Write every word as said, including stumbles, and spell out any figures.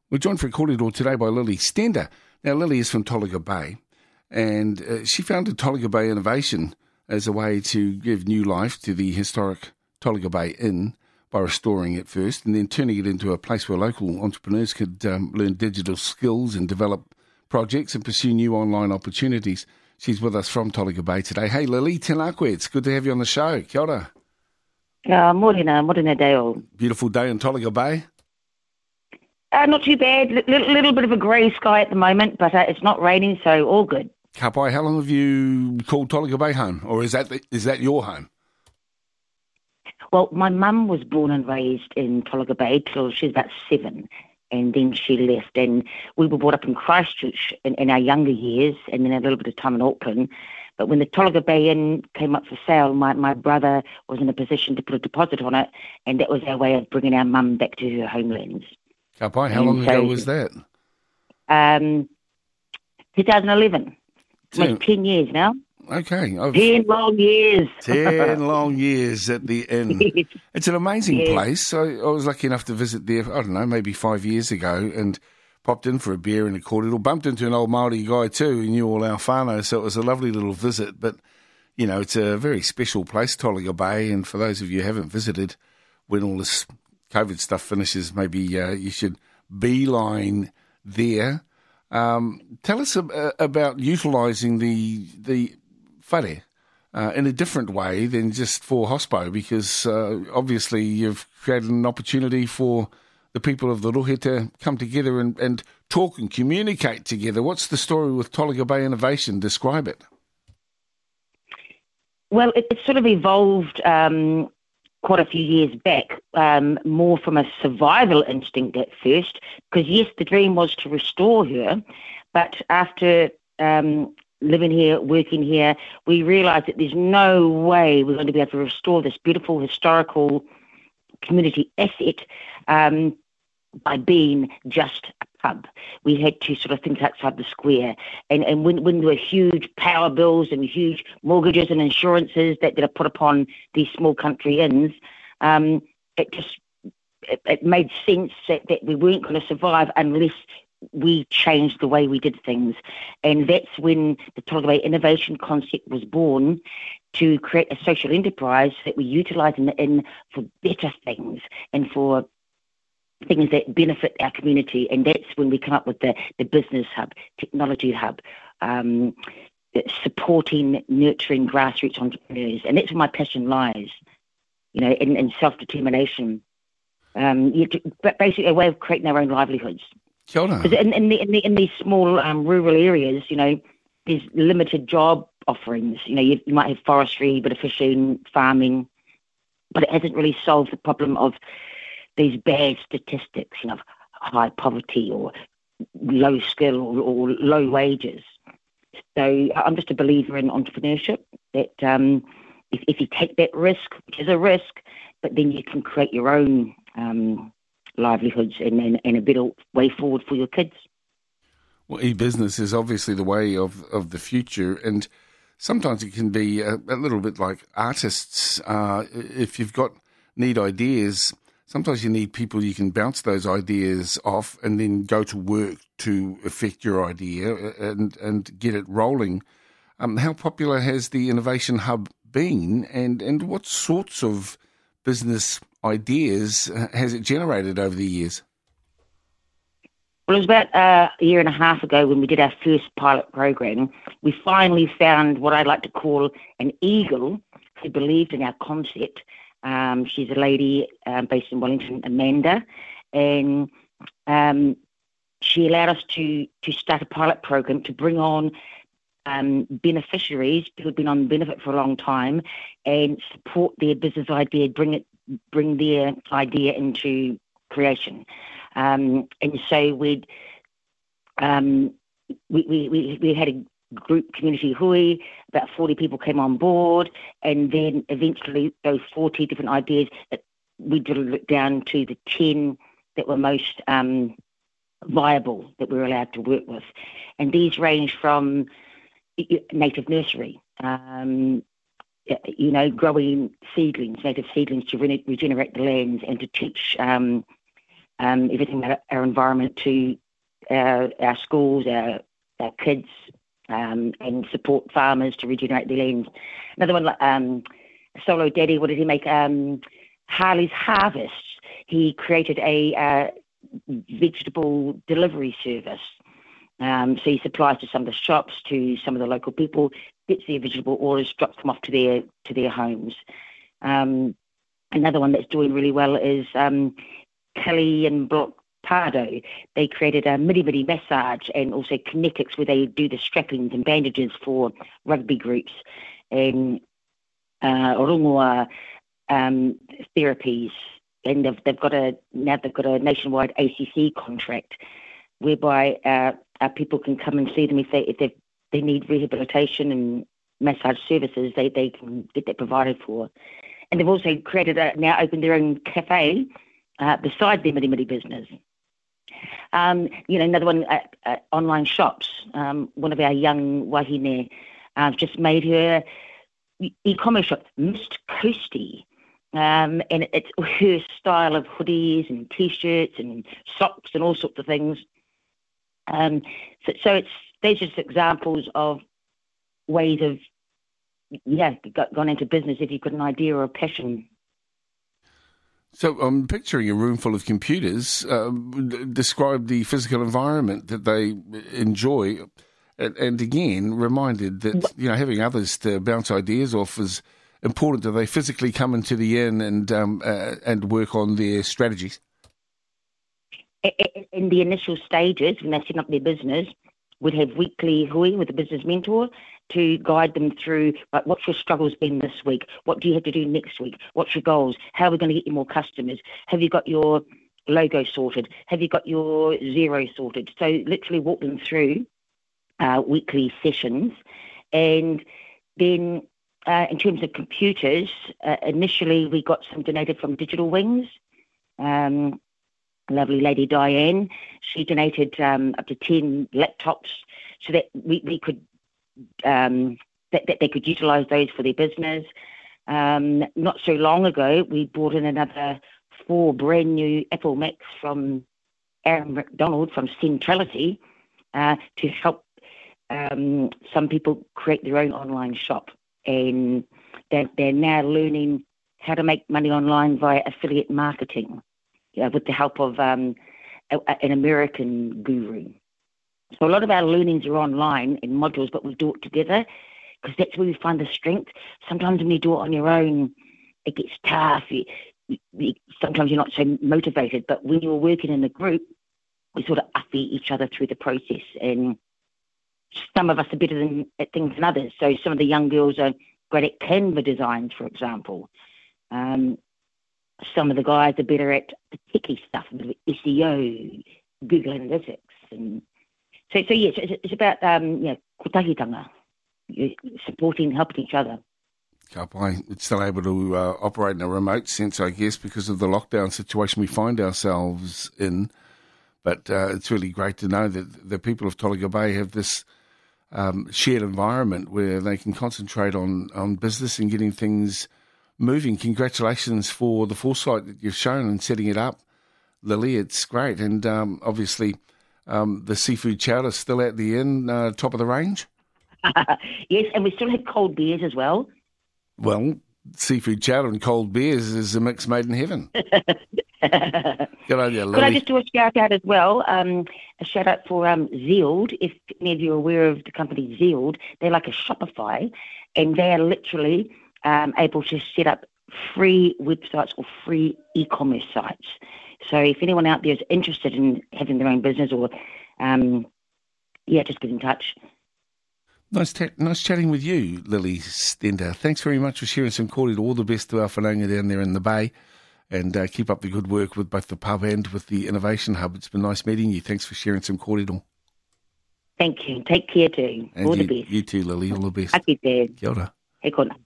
We're joined for a kōrero today by Lily Stender. Now, Lily is from Tolaga Bay, and uh, she founded Tolaga Bay Innovation as a way to give new life to the historic Tolaga Bay Inn by restoring it first and then turning it into a place where local entrepreneurs could um, learn digital skills and develop projects and pursue new online opportunities. She's with us from Tolaga Bay today. Hey, Lily, tēnā koe. It's good to have you on the show. Kia ora. Uh, morena, morena deo. Beautiful day in Tolaga Bay. Uh, not too bad. L- little, little bit of a grey sky at the moment, but uh, it's not raining, so all good. Ka pai, how long have you called Tolaga Bay home? Or is that the, is that your home? Well, my mum was born and raised in Tolaga Bay till she was about seven, and then she left. And we were brought up in Christchurch in, in our younger years, and then a little bit of time in Auckland. But when the Tolaga Bay Inn came up for sale, my, my brother was in a position to put a deposit on it, and that was our way of bringing our mum back to her homelands. Ka pai, how long And so, ago was that? Um, twenty eleven. Almost ten years now. Okay. I've, Ten long years. ten long years at the inn. Yes. It's an amazing Yes. place. I, I was lucky enough to visit there, I don't know, maybe five years ago, and popped in for a beer and a kōrero. Bumped into an old Māori guy too who knew all our whānau, so it was a lovely little visit. But, you know, it's a very special place, Tolaga Bay, and for those of you who haven't visited, when all this COVID stuff finishes, maybe uh, you should beeline there. Um, tell us ab- about utilising the the whare uh, in a different way than just for hospo, because uh, obviously you've created an opportunity for the people of the Rohe to come together and, and talk and communicate together. What's the story with Tolaga Bay Innovation? Describe it. Well, it, it sort of evolved um, quite a few years back, um, more from a survival instinct at first, because yes, the dream was to restore her, but after um, living here, working here, we realised that there's no way we're going to be able to restore this beautiful historical community asset um, by being just a pub. We had to sort of think outside the square. And, and when, when there were huge power bills and huge mortgages and insurances that, that are put upon these small country inns, um, it just it, it made sense that, that we weren't going to survive unless we changed the way we did things. And that's when the Tolaga Bay Innovation concept was born, to create a social enterprise that we utilise in the inn for better things and for things that benefit our community. And that's when we come up with the, the business hub, technology hub, um, supporting, nurturing grassroots entrepreneurs. And that's where my passion lies, you know, in, in self-determination. Um, you, but basically a way of creating our own livelihoods. Kia ora. Because in, in, the, in, the, in these small um, rural areas, you know, there's limited job offerings. You know, you, you might have forestry, bit of fishing, farming, but it hasn't really solved the problem of these bad statistics, you know, high poverty or low skill or, or low wages. So I'm just a believer in entrepreneurship, that um, if, if you take that risk, which is a risk, but then you can create your own um, livelihoods and, and, and a better way forward for your kids. Well, e-business is obviously the way of, of the future, and sometimes it can be a, a little bit like artists. Uh, if you've got neat ideas, sometimes you need people you can bounce those ideas off and then go to work to affect your idea and, and get it rolling. Um, how popular has the Innovation Hub been, and, and what sorts of business ideas has it generated over the years? Well, it was about uh, a year and a half ago when we did our first pilot program. We finally found what I'd like to call an eagle who believed in our concept. Um, she's a lady um, based in Wellington, Amanda, and um, she allowed us to to start a pilot program to bring on um, beneficiaries who had been on benefit for a long time and support their business idea, bring it, bring their idea into creation. Um, and so we'd, um, we, we, we, we had a group community hui, about forty people came on board, and then eventually those forty different ideas, we drilled it down to the ten that were most um, viable that we were allowed to work with. And these range from native nursery, um, you know, growing seedlings, native seedlings to re- regenerate the lands and to teach um, um, everything about our environment to our, our schools, our, our kids, um, and support farmers to regenerate their lands. Another one, um, Solo Daddy, what did he make? Um, Harley's Harvest. He created a uh, vegetable delivery service. Um, so he supplies to some of the shops, to some of the local people, gets their vegetable orders, drops them off to their to their homes. Um, another one that's doing really well is um, Kelly and Block Pardo. They created a midi midi massage and also kinetics where they do the strappings and bandages for rugby groups and uh, Rongoa um, therapies. And they've they've got a now they've got a nationwide A C C contract whereby uh, our people can come and see them if they if they they need rehabilitation and massage services. They they can get that provided for. And they've also created a, now opened their own cafe uh, beside their midi midi business. Um, you know, another one, uh, uh, online shops. Um, one of our young wahine uh, just made her e-commerce shop, Mist Coastie. Um, and it's her style of hoodies and T-shirts and socks and all sorts of things. Um, so, so it's there's just examples of ways of, yeah, got, gone into business if you've got an idea or a passion. So I'm picturing a room full of computers. Uh, describe the physical environment that they enjoy, and, and again reminded that you know having others to bounce ideas off is important. Do they physically come into the inn and um, uh, and work on their strategies? In the initial stages, when they're setting up their business, we'd have weekly hui with a business mentor to guide them through, like, what's your struggles been this week? What do you have to do next week? What's your goals? How are we going to get you more customers? Have you got your logo sorted? Have you got your zero sorted? So literally walk them through uh, weekly sessions. And then uh, in terms of computers, uh, initially we got some donated from Digital Wings. Um, lovely lady Diane, she donated um, up to ten laptops so that we, we could um, that, that they could utilise those for their business. Um, not so long ago, we brought in another four brand new Apple Macs from Aaron McDonald from Centrality uh, to help um, some people create their own online shop, and they're, they're now learning how to make money online via affiliate marketing. Yeah, with the help of um, a, an American guru. So a lot of our learnings are online in modules, but we do it together because that's where we find the strength. Sometimes when you do it on your own, it gets tough. You, you, sometimes you're not so motivated, but when you're working in a group, we sort of upbeat each other through the process. And some of us are better than, at things than others. So some of the young girls are great at Canva designs, for example. Um, Some of the guys are better at the techie stuff, a bit of S E O, Google Analytics, and so so yes, it's, it's about um, you know, kotahitanga, supporting, helping each other. Kapai, it's still able to uh, operate in a remote sense, I guess, because of the lockdown situation we find ourselves in. But uh, it's really great to know that the people of Tolaga Bay have this um, shared environment where they can concentrate on, on business and getting things moving. Congratulations for the foresight that you've shown in setting it up, Lily. It's great. And um, obviously um, the seafood chowder is still at the inn, uh, top of the range? Yes, and we still have cold beers as well. Well, seafood chowder and cold beers is a mix made in heaven. Good on you, Lily. Could I just do a shout out as well? Um, a shout out for um, Zealed. If any of you are aware of the company Zealed, they're like a Shopify, and they are literally Um, able to set up free websites or free e-commerce sites. So if anyone out there is interested in having their own business or, um, yeah, just get in touch. Nice ta- nice chatting with you, Lily Stender. Thanks very much for sharing some kōrero. All the best to our whananga down there in the Bay, and uh, keep up the good work with both the pub and with the Innovation Hub. It's been nice meeting you. Thanks for sharing some kōrero. Thank you. Take care too. And all you, the best. You too, Lily. All the best. Ake te. Kia ora. He kona.